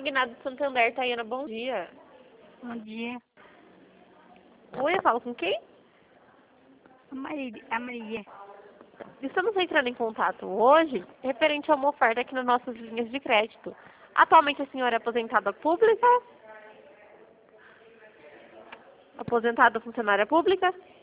consignado do Santander, Tayana, bom dia. Bom dia. Oi, eu falo com quem? A Maria. Estamos entrando em contato hoje referente a uma oferta aqui nas nossas linhas de crédito. Atualmente a senhora é aposentada pública? Aposentada funcionária pública?